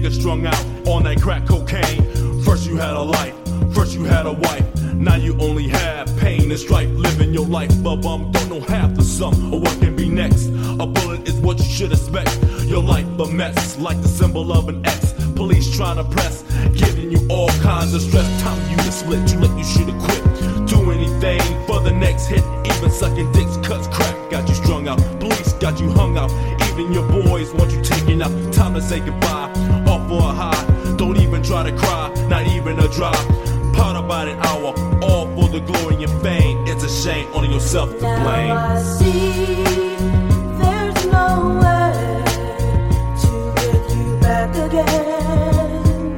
nigga strung out on that crack cocaine. First you had a life, first you had a wife. Now you only have pain and strife. Living your life, but don't know half the sum or what can be next. A bullet is what you should expect. Your life a mess, like the symbol of an X. Police trying to press, giving you all kinds of stress. Time you to split, you you should have quit. Do anything for the next hit. Even sucking dicks, cuts, crack got you strung out. Police got you hung out. Even your boys want you taken out. Time to say goodbye, off for a high. Don't even try to cry, not even a drop. Part about an hour, all for the glory and fame. It's a shame, only yourself to blame. Now I see there's no way to get you back again.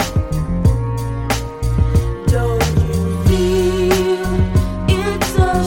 Don't you feel it's a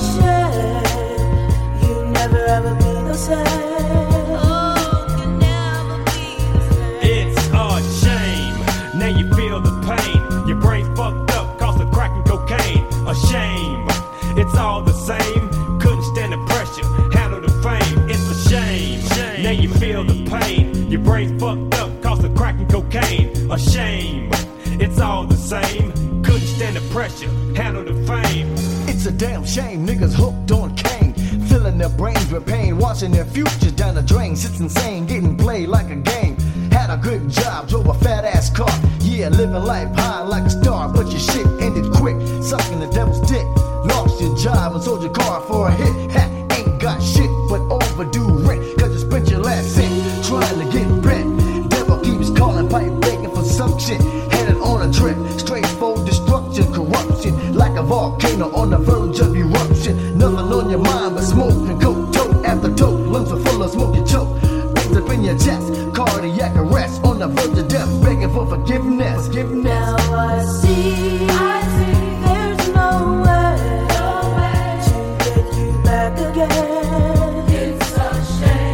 shame you never ever be the same? Oh, you never be the same. It's a shame, now you feel the pain. Your brain's fucked up, cause of crack and cocaine. A shame, it's all the same. Couldn't stand the pressure, handle the fame. It's a shame, now you feel the pain. Your brain's fucked up, cause of crack and cocaine. A shame, it's all the same. Couldn't stand the pressure, handle the fame. It's a damn shame, niggas hooked on cane, filling their brains with pain, watching their futures down the drain. Sits insane, getting played like a game. Had a good job, drove a fat ass car. Yeah, living life high like a star, but your shit ended quick, sucking the devil's dick. Lost your job and sold your car for a hit. Ha, ain't got shit but overdue rent, cause you spent your last cent trying to get rent. Devil keeps calling, pipe begging for some shit. Headed on a trip, straight for destruction, corruption, like a volcano on the verge of eruption. Nothing on your mind but smoke and coke, tote after tote. Lungs are full of smoke, you choke. Bangs up in your chest, cardiac arrest, on the verge of death, begging for forgiveness. Now I see there's no way to get you back again. It's a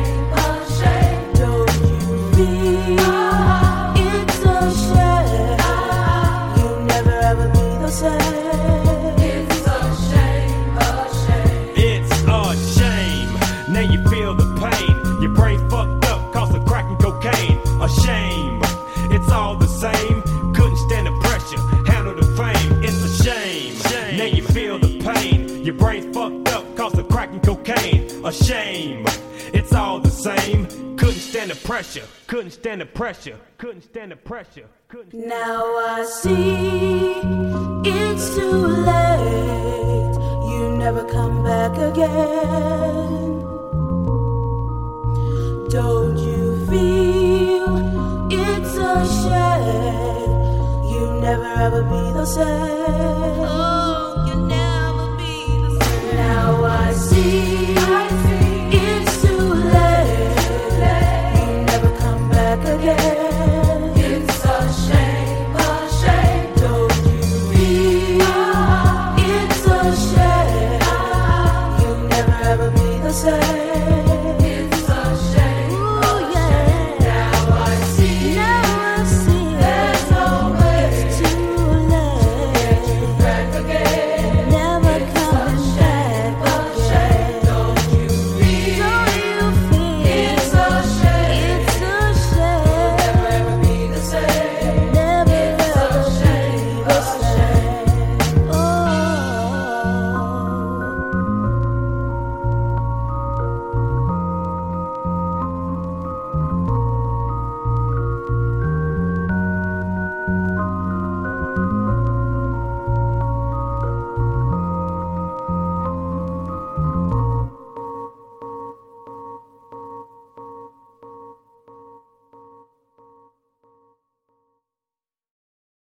shame, don't you feel it's a shame you never ever be the same? It's a shame. It's a shame, now you feel the pain. Your brain's fucked up, cause of crack and cocaine. A shame, it's all the same. Couldn't stand the pressure, handle the fame. It's a shame, now you feel the pain. Your brain's fucked up, cause of crack and cocaine. A shame, it's all the same. Couldn't stand the pressure, couldn't stand the pressure, couldn't stand the pressure. Now I see it's too late. You never come back again. Don't you feel it's a shame you never ever be the same? Oh, you never be the same. Now I see